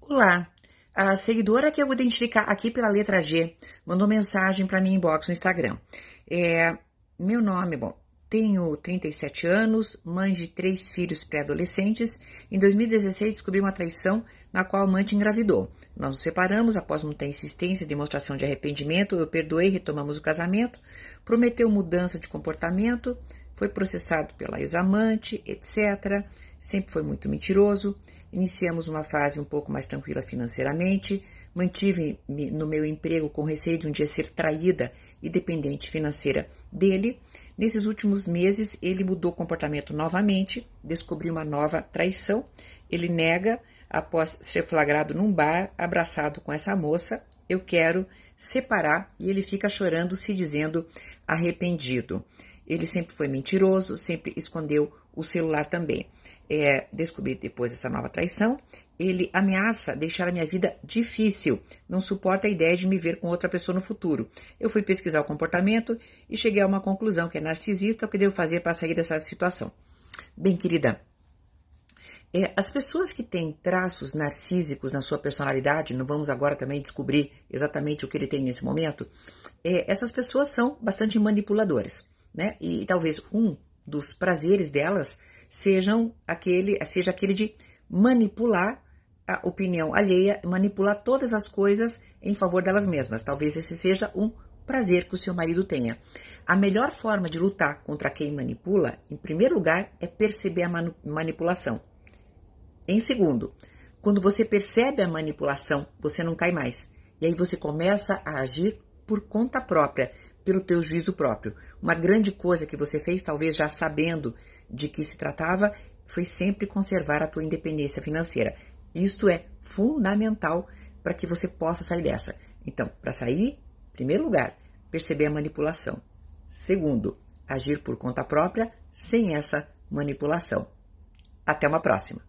Olá, a seguidora que eu vou identificar aqui pela letra G mandou mensagem para mim inbox no Instagram. Meu nome, tenho 37 anos, mãe de 3 filhos pré-adolescentes. Em 2016 descobri uma traição na qual a amante engravidou. Nós nos separamos após muita insistência e demonstração de arrependimento. Eu perdoei, retomamos o casamento, prometeu mudança de comportamento, foi processado pela ex-amante, etc. Sempre foi muito mentiroso. Iniciamos uma fase um pouco mais tranquila financeiramente, mantive-me no meu emprego com receio de um dia ser traída e dependente financeira dele. Nesses últimos meses, ele mudou o comportamento novamente, descobriu uma nova traição. Ele nega após ser flagrado num bar, abraçado com essa moça. Eu quero separar, e ele fica chorando, se dizendo arrependido. Ele sempre foi mentiroso, sempre escondeu o celular também. Descobri depois dessa nova traição, ele ameaça deixar a minha vida difícil, não suporta a ideia de me ver com outra pessoa no futuro. Eu fui pesquisar o comportamento e cheguei a uma conclusão que é narcisista. O que devo fazer para sair dessa situação? Bem, querida, as pessoas que têm traços narcísicos na sua personalidade, não vamos agora também descobrir exatamente o que ele tem nesse momento, essas pessoas são bastante manipuladoras, né? E talvez um dos prazeres delas seja aquele de manipular a opinião alheia, manipular todas as coisas em favor delas mesmas. Talvez esse seja um prazer que o seu marido tenha. A melhor forma de lutar contra quem manipula, em primeiro lugar, é perceber a manipulação. Em segundo, quando você percebe a manipulação, você não cai mais. E aí você começa a agir por conta própria, pelo teu juízo próprio. Uma grande coisa que você fez, talvez já sabendo de que se tratava, foi sempre conservar a tua independência financeira. Isto é fundamental para que você possa sair dessa. Então, para sair, em primeiro lugar, perceber a manipulação. Segundo, agir por conta própria, sem essa manipulação. Até uma próxima.